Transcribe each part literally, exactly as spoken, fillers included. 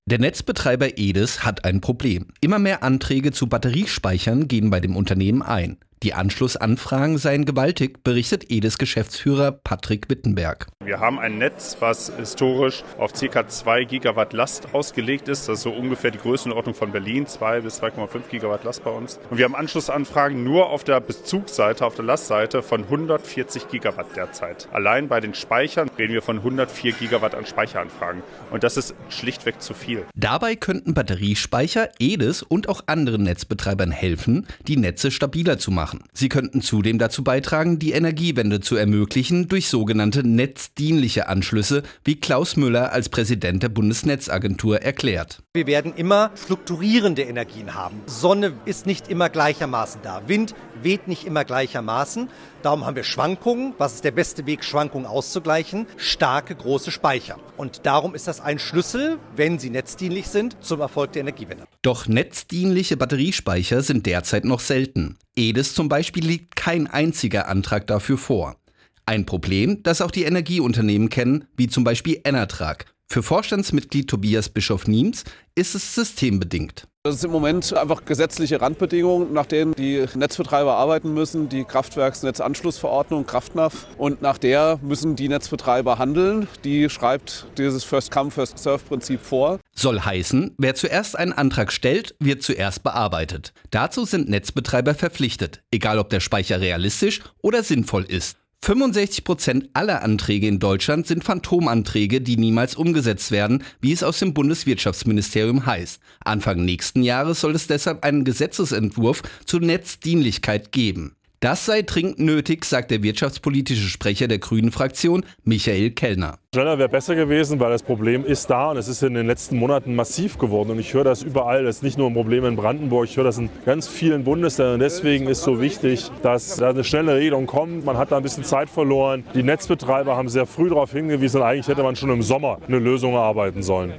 Der Netzbetreiber E D I S hat ein Problem. Immer mehr Anträge zu Batteriespeichern gehen bei dem Unternehmen ein. Die Anschlussanfragen seien gewaltig, berichtet E D I S-Geschäftsführer Patrick Wittenberg. Wir haben ein Netz, was historisch auf ca. zwei Gigawatt Last ausgelegt ist. Das ist so ungefähr die Größenordnung von Berlin, zwei bis zwei Komma fünf Gigawatt Last bei uns. Und wir haben Anschlussanfragen nur auf der Bezugsseite, auf der Lastseite von hundertvierzig Gigawatt derzeit. Allein bei den Speichern reden wir von hundertvier Gigawatt an Speicheranfragen. Und das ist schlichtweg zu viel. Dabei könnten Batteriespeicher E D I S und auch anderen Netzbetreibern helfen, die Netze stabiler zu machen. Sie könnten zudem dazu beitragen, die Energiewende zu ermöglichen durch sogenannte netzdienliche Anschlüsse, wie Klaus Müller als Präsident der Bundesnetzagentur erklärt. Wir werden immer fluktuierende Energien haben. Sonne ist nicht immer gleichermaßen da. Wind weht nicht immer gleichermaßen. Darum haben wir Schwankungen. Was ist der beste Weg, Schwankungen auszugleichen? Starke, große Speicher. Und darum ist das ein Schlüssel, wenn sie netzdienlich sind, zum Erfolg der Energiewende. Doch netzdienliche Batteriespeicher sind derzeit noch selten. E D I S zum Beispiel liegt kein einziger Antrag dafür vor. Ein Problem, das auch die Energieunternehmen kennen, wie zum Beispiel Enatrag. Für Vorstandsmitglied Tobias Bischof-Niems ist es systembedingt. Das ist im Moment einfach gesetzliche Randbedingungen, nach denen die Netzbetreiber arbeiten müssen, die Kraftwerksnetzanschlussverordnung, Kraftnaf. Und nach der müssen die Netzbetreiber handeln. Die schreibt dieses First-Come, First-Serve-Prinzip vor. Soll heißen, wer zuerst einen Antrag stellt, wird zuerst bearbeitet. Dazu sind Netzbetreiber verpflichtet, egal ob der Speicher realistisch oder sinnvoll ist. fünfundsechzig Prozent aller Anträge in Deutschland sind Phantomanträge, die niemals umgesetzt werden, wie es aus dem Bundeswirtschaftsministerium heißt. Anfang nächsten Jahres soll es deshalb einen Gesetzesentwurf zur Netzdienlichkeit geben. Das sei dringend nötig, sagt der wirtschaftspolitische Sprecher der Grünen-Fraktion, Michael Kellner. Schneller wäre besser gewesen, weil das Problem ist da und es ist in den letzten Monaten massiv geworden. Und ich höre das überall, das ist nicht nur ein Problem in Brandenburg, ich höre das in ganz vielen Bundesländern. Und deswegen ist so wichtig, dass da eine schnelle Regelung kommt. Man hat da ein bisschen Zeit verloren. Die Netzbetreiber haben sehr früh darauf hingewiesen, eigentlich hätte man schon im Sommer eine Lösung erarbeiten sollen.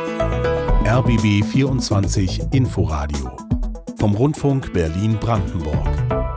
R B B vierundzwanzig Inforadio vom Rundfunk Berlin-Brandenburg.